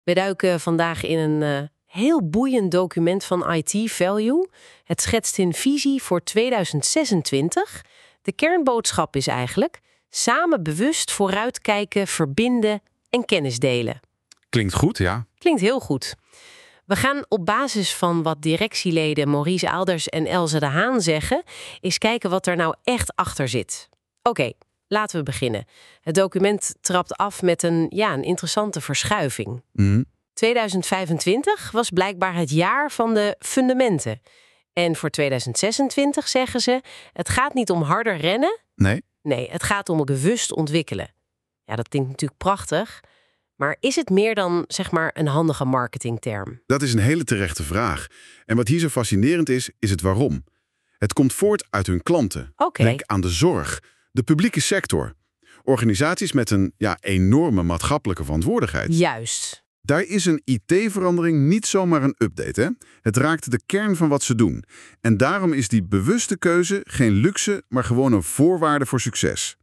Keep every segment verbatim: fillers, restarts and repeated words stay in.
We duiken vandaag in een eh, heel boeiend document van I T Value. Het schetst een visie voor tweeduizend zesentwintig. De kernboodschap is eigenlijk samen bewust vooruitkijken, verbinden en kennis delen. Klinkt goed, ja. Klinkt heel goed. We gaan op basis van wat directieleden Maurice Aalders en Elze de Haan zeggen, eens kijken wat er nou echt achter zit. Oké, okay, laten we beginnen. Het document trapt af met een, ja, een interessante verschuiving. Mm. tweeduizend vijfentwintig was blijkbaar het jaar van de fundamenten. En voor tweeduizend zesentwintig zeggen ze, het gaat niet om harder rennen. Nee. Nee, het gaat om bewust ontwikkelen. Ja, dat klinkt natuurlijk prachtig. Maar is het meer dan, zeg maar, een handige marketingterm? Dat is een hele terechte vraag. En wat hier zo fascinerend is, is het waarom. Het komt voort uit hun klanten. Oké. Denk aan de zorg, de publieke sector. Organisaties met een ja, enorme maatschappelijke verantwoordelijkheid. Juist. Daar is een I T-verandering niet zomaar een update. Hè? Het raakt de kern van wat ze doen. En daarom is die bewuste keuze geen luxe, maar gewoon een voorwaarde voor succes.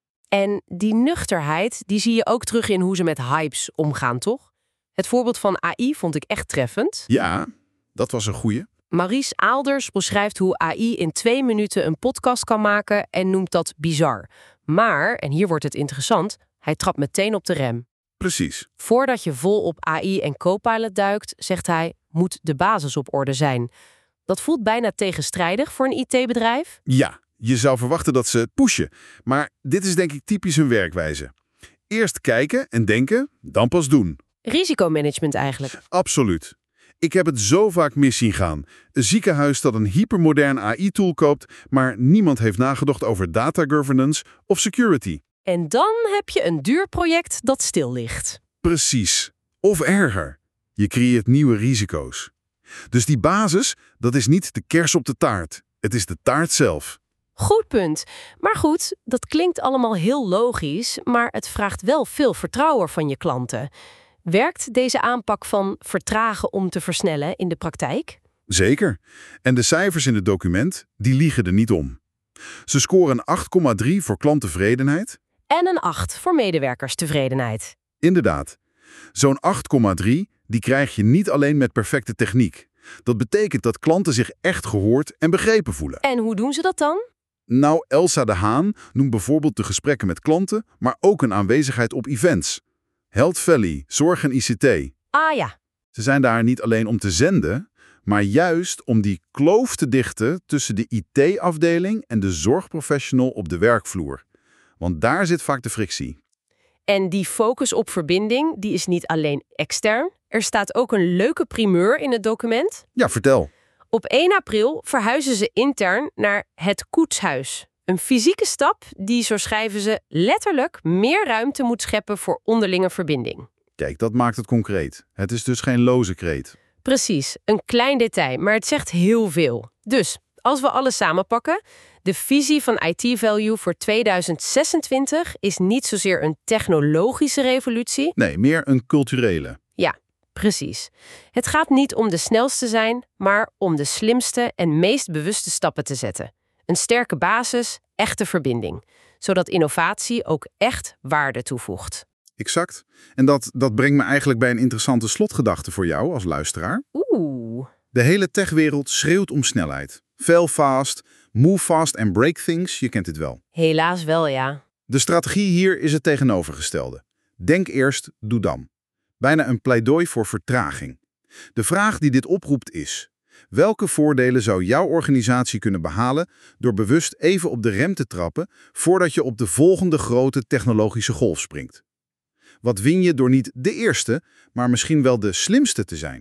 En die nuchterheid, die zie je ook terug in hoe ze met hypes omgaan, toch? Het voorbeeld van A I vond ik echt treffend. Ja, dat was een goeie. Maurice Aalders beschrijft hoe A I in twee minuten een podcast kan maken en noemt dat bizar. Maar, en hier wordt het interessant, hij trapt meteen op de rem. Precies. Voordat je vol op A I en Copilot duikt, zegt hij, moet de basis op orde zijn. Dat voelt bijna tegenstrijdig voor een I T-bedrijf. Ja, je zou verwachten dat ze het pushen. Maar dit is denk ik typisch hun werkwijze. Eerst kijken en denken, dan pas doen. Risicomanagement eigenlijk. Absoluut. Ik heb het zo vaak mis zien gaan. Een ziekenhuis dat een hypermodern A I-tool koopt, maar niemand heeft nagedacht over data governance of security. En dan heb je een duur project dat stil ligt. Precies. Of erger. Je creëert nieuwe risico's. Dus die basis, dat is niet de kers op de taart. Het is de taart zelf. Goed punt. Maar goed, dat klinkt allemaal heel logisch, maar het vraagt wel veel vertrouwen van je klanten. Werkt deze aanpak van vertragen om te versnellen in de praktijk? Zeker. En de cijfers in het document, die liegen er niet om. Ze scoren acht komma drie voor klanttevredenheid. En een acht voor medewerkerstevredenheid. Inderdaad. Zo'n acht komma drie, die krijg je niet alleen met perfecte techniek. Dat betekent dat klanten zich echt gehoord en begrepen voelen. En hoe doen ze dat dan? Nou, Elsa de Haan noemt bijvoorbeeld de gesprekken met klanten, maar ook een aanwezigheid op events. Health Valley, zorg en I C T. Ah ja. Ze zijn daar niet alleen om te zenden, maar juist om die kloof te dichten tussen de I T-afdeling en de zorgprofessional op de werkvloer. Want daar zit vaak de frictie. En die focus op verbinding, die is niet alleen extern. Er staat ook een leuke primeur in het document. Ja, vertel. Op één april verhuizen ze intern naar het koetshuis. Een fysieke stap die, zo schrijven ze, letterlijk meer ruimte moet scheppen voor onderlinge verbinding. Kijk, dat maakt het concreet. Het is dus geen loze kreet. Precies, een klein detail, maar het zegt heel veel. Dus, als we alles samenpakken, de visie van I T Value voor tweeduizend zesentwintig is niet zozeer een technologische revolutie. Nee, meer een culturele. Ja, precies. Het gaat niet om de snelste zijn, maar om de slimste en meest bewuste stappen te zetten. Een sterke basis, echte verbinding. Zodat innovatie ook echt waarde toevoegt. Exact. En dat, dat brengt me eigenlijk bij een interessante slotgedachte voor jou als luisteraar. Oeh. De hele techwereld schreeuwt om snelheid. Fail fast, move fast and break things, je kent het wel. Helaas wel, ja. De strategie hier is het tegenovergestelde. Denk eerst, doe dan. Bijna een pleidooi voor vertraging. De vraag die dit oproept is: welke voordelen zou jouw organisatie kunnen behalen door bewust even op de rem te trappen voordat je op de volgende grote technologische golf springt? Wat win je door niet de eerste, maar misschien wel de slimste te zijn?